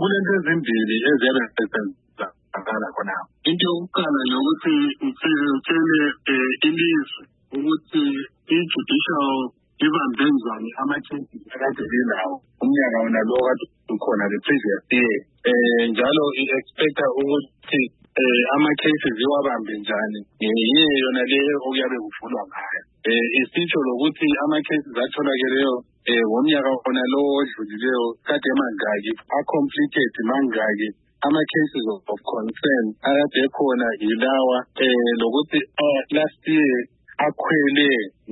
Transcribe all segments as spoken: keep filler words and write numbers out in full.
kulento ezimbili eziyabesenza khona. Into yokuqala lokuthi utshele ilizwe ukuthi i-judicial ibambe njani ama-cases akade belawo umnyaka wona lo kade ukhona the previous year. Eh njalo i-expecta ukuthi eh ama-cases iwabambe njani yiyo yona leyo okuyabe kuvulwa ngayo. Eh isitsho lokuthi ama-cases atholakeleyo eh ngomnyaka wona lo odlulileyo kade mangaki a-completed mangaki ama-cases of concern akade khona yilawa eh lokuthi last year akhwele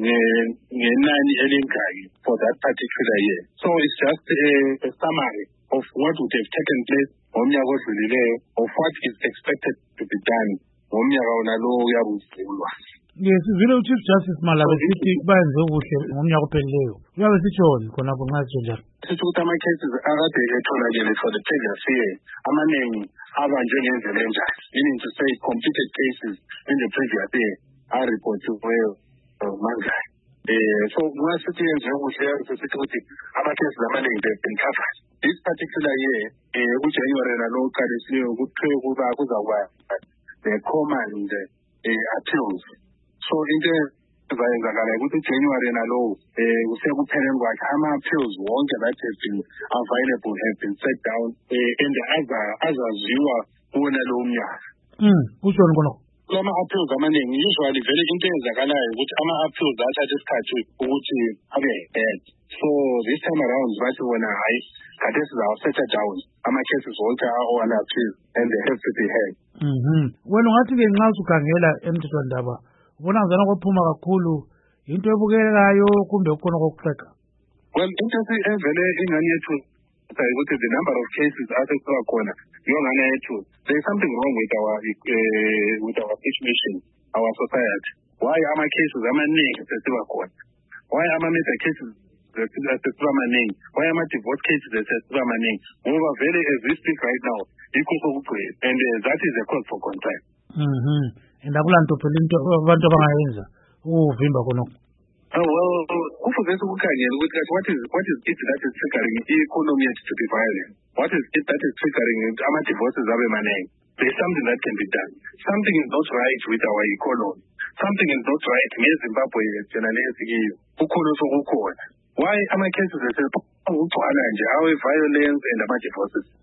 ngenani elingaki for that particular year. So it's just a, a summary of what would have taken place ngomnyaka odlulileyo of what is expected to be done ngomnyaka wona lo uyabuvulwa. Yes, vile uChief Justice Malaba sithi bayenze kuhle ngomnyaka ophelileyo. Uyabe sitshoni khona kunxa sinjalo. Sithi ukuthi ama-cases akade etholakele for the previous year amaningi abanjwe ngendlela enjani, meaning to say completed cases in the previous year are reported well mangaki. Eh so ngasithi yenze kuhle sithi ukuthi ama-cases amaningi have been covered. This particular year eh uJanuary nalo uqalisiwe ukuthi kuba kuzakuba the command eh appeals. So into ezayenzakala ukuthi uJanuary nalo eh kusekupheleni kwakhe ama-appeals wonke that have been available have been set down eh and azaziwa kuwona lo mnyaka. Mm kutshoni khona Lama-appeals amaningi usually vele into eyenzakalayo ukuthi ama-appeals athatha isikhathi ukuthi abe heard. So this time around bathi wona hayi kade sizawa-settle down ama-cases wonke awa-appeal and they have to be heard. Mhm wena ungathi-ke nxa usukhangela emthethwandaba ubona ngazana kwaphuma kakhulu into ebukekayo kumbe kukhona kokuxeka? Well into evele ingane yethu ukuthi the number of cases asesiba khona yongane yethu there is something wrong with our uh, with our situation, our society. Why ama-cases amaningi sesiba khona? Why ama-murder cases sesiba maningi? Why ama-divorce cases sesiba maningi? Ngoba vele as we speak right now yikho sokugcwele and uh, that is a cause for concern. Mhm and akulanto phela into abantu abangayenza ukuvimba khonokho. Oh well, kufuze ukukhangela ukuthi what is what is it that is triggering i-economy to be violent? What is it that is triggering ama-divorces abe maningi? There is something that can be done. Something is not right with our economy. Something is not right neZimbabwe generally esikiyo. Kukhona sokukhona. Why ama-cases esegcwala nje awe-violence and ama-divorces?